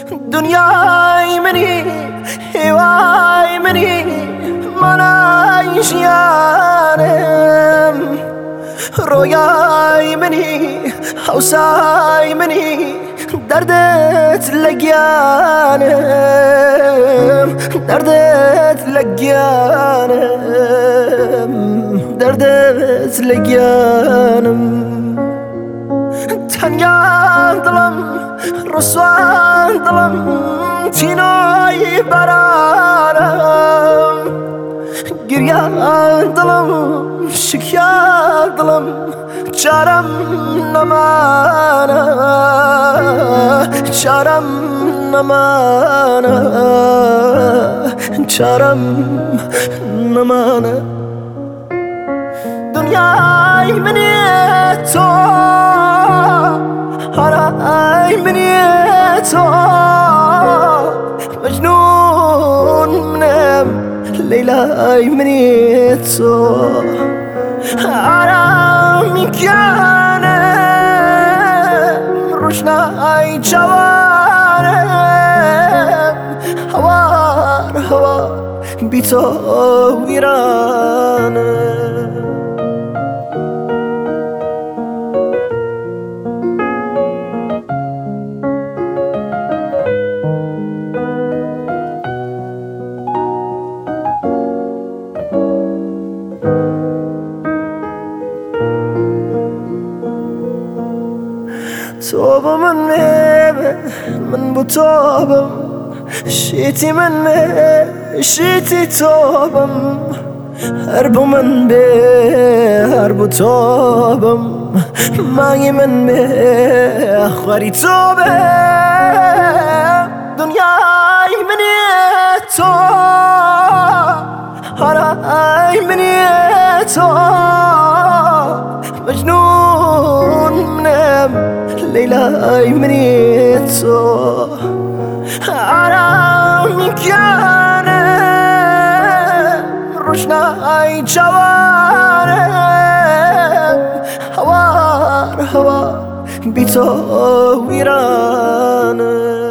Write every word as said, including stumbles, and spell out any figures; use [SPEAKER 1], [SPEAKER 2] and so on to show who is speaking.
[SPEAKER 1] دنیای منی هوای منی من عیشیانم رویای منی حوسای منی دردت لگیانم دردت لگیانم دردت لگیانم تنیان دلم رسوان دلم تینای برانم گریان دلم شکیان دلم چارم نمانه چارم نمانه چارم نمانه دنیای منی تو هرای منی تو مجنون منم لیلای منی تو آرام کنم روشنای جوانم هوار هوار بی تو ویرانم تو با من میبه من با تو بم شیتی من می شیتی تو بم هر با من به هر با تو بم مایی من می خوری تو به دنیای منی تو هرای منی تو مجنون منم لیلای منی تو آرام کنم روشنای جوانم هوار هوار بی تو ویرانم